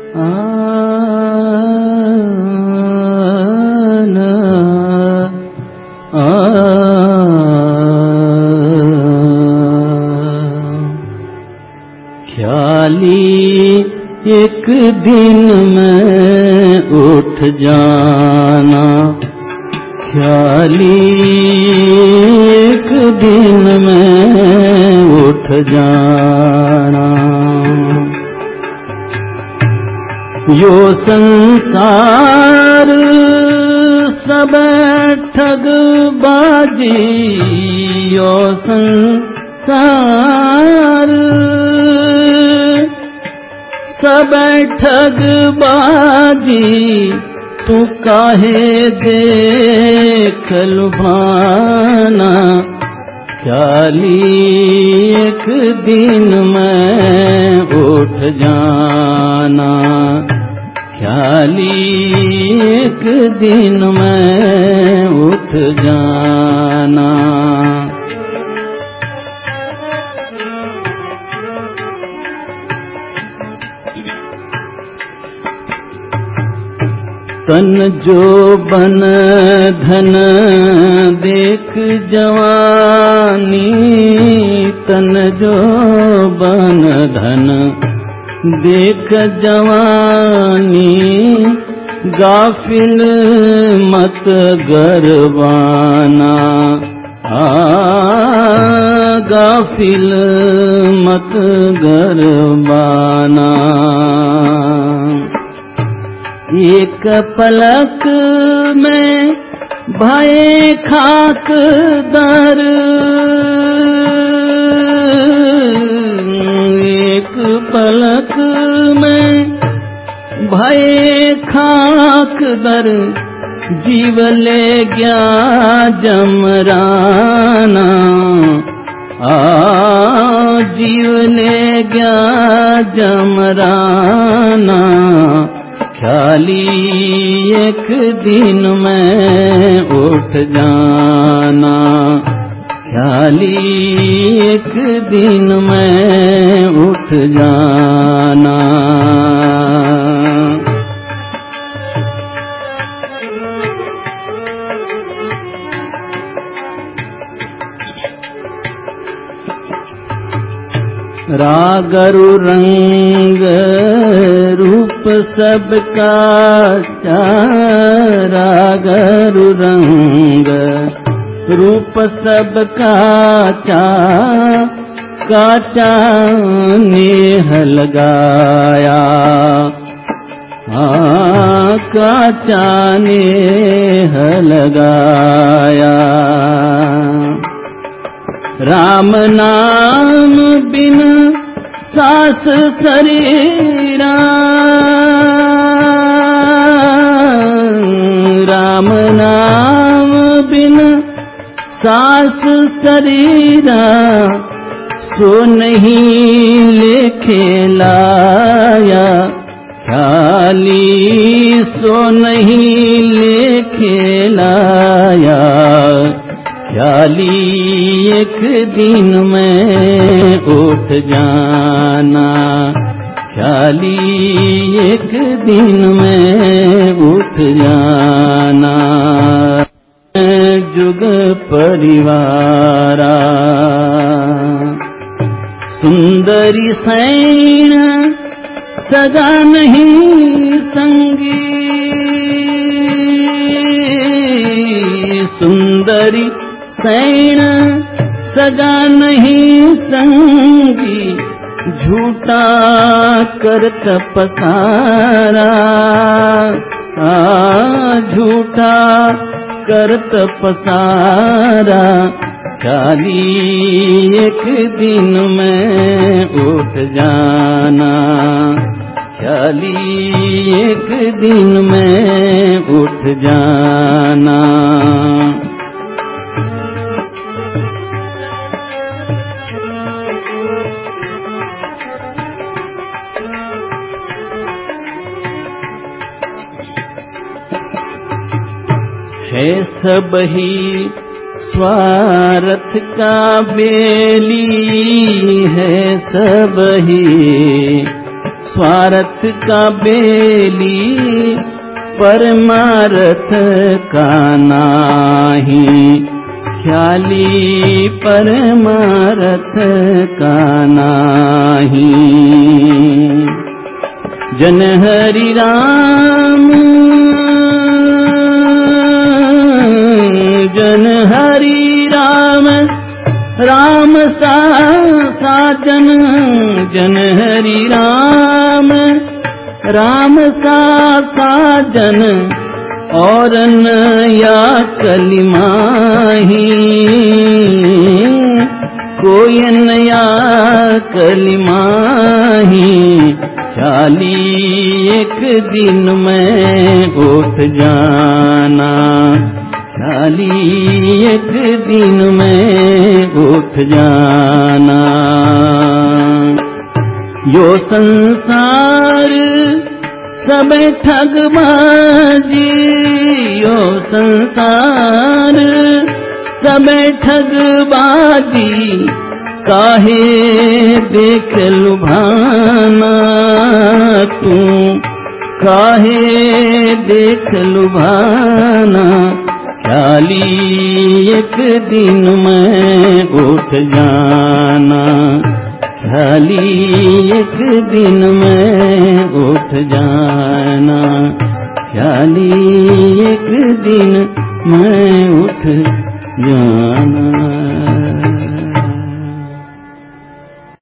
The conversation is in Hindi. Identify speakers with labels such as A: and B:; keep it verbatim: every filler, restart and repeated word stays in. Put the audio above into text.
A: आना आ ख्याली एक दिन में उठ जाना, ख्याली एक दिन में उठ जाना। यो संसार सब ठगबाजी, यो संसार सब ठगबाजी, तू काहे देख लुभाना। ख्याली एक दिन में उठ जाना, ख्याली एक दिन में उठ जाना। तन जो बन धन देख जवानी, तन जो बन धन देख जवानी, गाफिल मत गरबाना। आ गाफिल मत गरबाना। एक पलक में भय खाक दर, एक पलक में भय खाक दर, जीव ले गया जमराना। आ जीव ले गया जमराना। ख्याली एक दिन में उठ जाना, ख्याली एक दिन में उठ जाना। रागरु रंग रूप सबका चार, रागरु रंग रूप सबका चार, काचा नेह लगाया। हाँ काचा नेह लगाया। राम नाम बिन सास शरीरा, राम नाम बिन सास शरीरा, सो नहीं लेखे लाया। ख्याली सो नहीं लेखे लाया। ख्याली एक दिन में उठ जाना, ख्याली एक दिन में उठ जाना। जुग परिवारा सुंदरी सैन सगा नहीं संगी, सुंदरी सैन सगा नहीं संगी, झूठा कर तपसारा। आ झूठा कर तपसारा। ख्याली एक दिन में उठ जाना, ख्याली एक दिन में उठ जाना। है सब ही स्वार्थ का बेली, है सब ही स्वार्थ का बेली परमार्थ का नाही, ख्याली परमार्थ का नाही। जन हरि राम जन हरि राम राम सा साजन, जन हरि राम राम सा साजन, और नया कलिमाही कोई नया कलिमाही, ख्याली एक दिन में उठ जाना, ख्याली एक दिन में उठ जाना। यो संसार सब ठगबाजी, यो संसार सब ठगबाजी, काहे देख लुभाना तू, काहे देख लुभाना, ख्याली एक दिन में उठ जाना, ख्याली एक दिन में उठ जाना, ख्याली एक दिन में